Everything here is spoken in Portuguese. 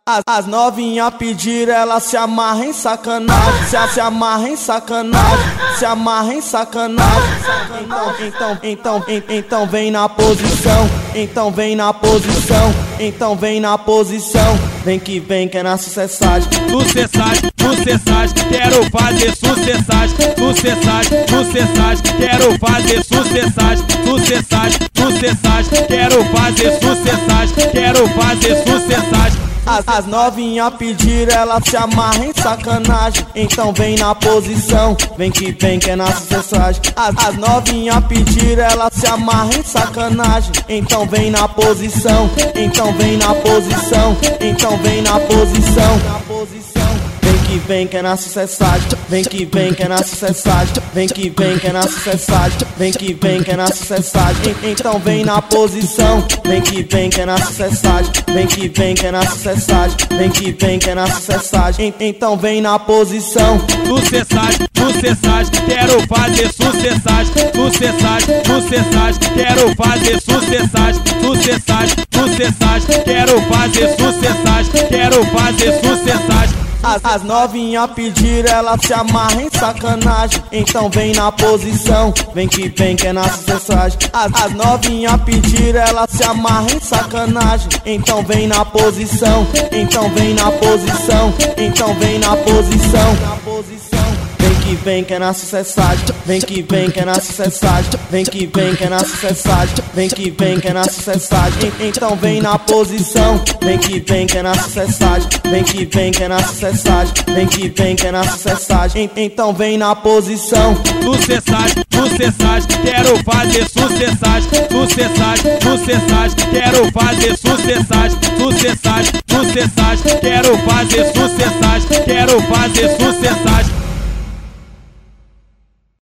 As novinha pedir, ela se amarra em sacanagem, se amarra em sacanagem, se amarra em sacanagem. Então vem na posição, então vem na posição, então vem na posição. Vem que é na sucessagem. Sucessagem, sucessagem, quero fazer sucessagem. Sucessagem, sucessagem, quero fazer sucessagem. Sucessagem, sucessagem, quero fazer sucessagem. Quero fazer sucessagem. As novinha pedir, ela se amarra em sacanagem. Então vem na posição, vem que é na sucessagem. As novinha pedir, ela se amarra em sacanagem. Então vem na posição, então vem na posição, então vem na posição. Vem que é na sucessagem, vem que é na sucessagem, vem que é na sucessagem, vem que é na sucessagem. Então vem na posição, vem que é na sucessagem, vem que é na sucessagem, vem que é na sucessagem. Então vem na posição. Sucessagem, sucessagem, quero fazer sucessagem. Sucessagem, sucessagem, quero fazer sucessagem. Sucessagem, sucessagem, quero fazer sucessagem. Quero fazer sucessagem. As novinha pedir, ela se amarra em sacanagem. Então vem na posição, vem que é na sucessagem. As novinha pedir, ela se amarra em sacanagem. Então vem na posição, então vem na posição, então vem na posição. Vem que é na sucessagem, vem que é na sucessagem, vem que é na sucessagem, vem que é na sucessagem. Então vem na posição, vem que é na sucessagem, vem que é na sucessagem, vem que é na sucessagem. Então vem na posição. Sucessagem, sucessagem, quero fazer sucessagem. Sucessagem, sucessagem, quero fazer sucessagem. Sucessagem, sucessagem, quero fazer sucessagem. Quero fazer sucessagem.